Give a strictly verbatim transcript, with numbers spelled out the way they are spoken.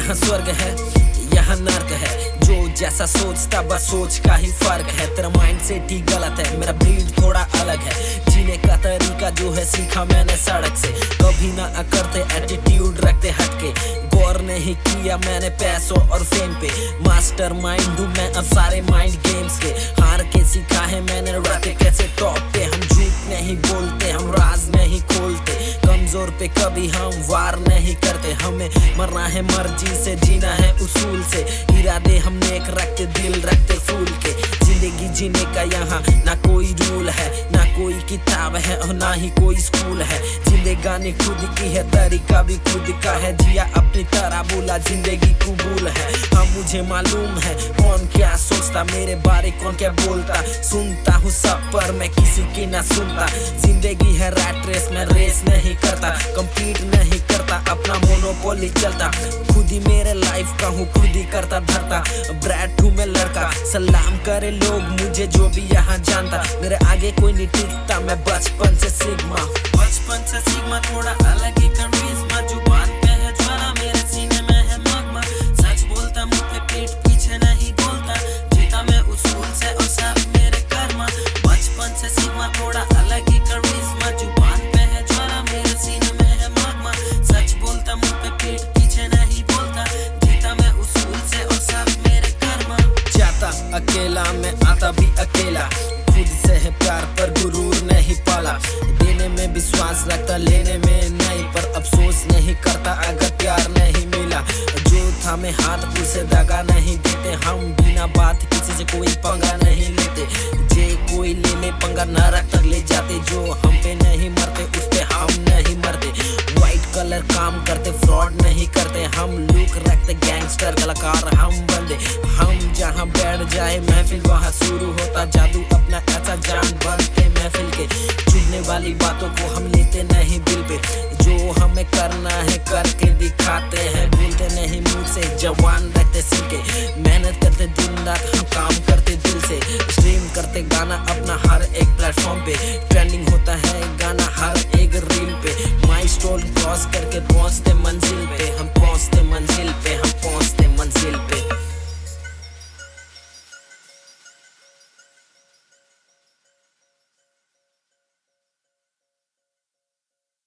यहाँ स्वर्ग है यहाँ नर्क है, जो जैसा सोचता बस सोच का ही फर्क है। तेरा माइंड सेट ही गलत है, मेरा ब्रीड थोड़ा अलग है। जीने का तरीका जो है सीखा मैंने सड़क से, कभी ना करते एटीट्यूड रखते हटके। गौर नहीं किया मैंने पैसों और फेम पे, मास्टर माइंड हूँ मैं अब सारे माइंड गेम्स के। हार के सीखा है मैंने रखे कैसे टॉप पे, हम झूठ नहीं बोलते हम राज नहीं खोलते। कमजोर पे कभी हम वार नहीं करते, हमें मरना है मर्जी से जीना है उसूल से। इरादे हम नेक रखते दिल रखते फूल के, जिंदगी जीने का यहाँ ना कोई रूल है ना कोई किताब है और ना ही कोई स्कूल है। जिंदगानी खुद की है तरीका भी खुद का है, जिया अपनी तरह बोला जिंदगी कबूल है। हाँ मुझे मालूम है कौन क्या सोचता, मेरे बारे कौन क्या बोलता। सुनता हूँ सब पर मैं किसी की ना सुनता। जिंदगी है रैट रेस में रेस नहीं करता, कम्पीट नहीं करता अपना मोनोपोली चलता। खुद ही मेरे लाइफ का हूँ खुद ही करता धरता, ब्रैट हूँ मैं लड़का। सलाम करे लोग मुझे जो भी यहाँ जानता, मेरे आगे कोई नहीं टिकता मैं बचपन से सिग्मा। बचपन से सिग्मा थोड़ा अलग ही करिश्मा, जुबान पे है ज्वाला मेरे सीने में है मगमा। सच बोलता मुंह पे पीठ पीछे नहीं बोलता, जीता मैं उसूल से और सब मेरे कर्मा। बचपन से सिग्मा थोड़ा अलग ही करिश्मा, जुबान पे है ज्वाला मेरे सीने में है मगमा। सच बोलता मुंह पे पीठ पीछे नहीं बोलता, जीता मैं उसूल से और सब मेरे कर्मा। जाता अकेला मैं आता भी अकेला, खुद से है प्यार पर गुरूर नहीं पाला। देने में विश्वास रखता लेने में नहीं, पर अफसोस नहीं करता अगर प्यार नहीं मिला। जो था मैं हाथ उसे दगा नहीं देते, हम बिना बात किसी से कोई पंगा नहीं लेते। जे कोई ले ले पंगा नरक तक ले जाते, जो हम पे नहीं मरते उस पे हम नहीं मरते। व्हाइट कलर काम करते फ्रॉड नहीं करते, हम लुक रखते गैंगस्टर कलाकार हम बंदे। हम जहाँ बैठ जाए महफिल वहाँ शुरू होता जादू, अपना ऐसा जान बनते महफिल के। चुभने वाली बातों को हम लेते नहीं दिल पे, जो हमें करना है करके दिखाते हैं। भूलते नहीं मुंह से जवान रखते सिल के, मेहनत करते दिन रात हम काम करते दिल से। स्ट्रीम करते गाना अपना हर एक प्लेटफॉर्म पे, ट्रेंडिंग होता है गाना हर एक रील पे। माइलस्टोन क्रॉस करके पहुंचते मंजिल पे।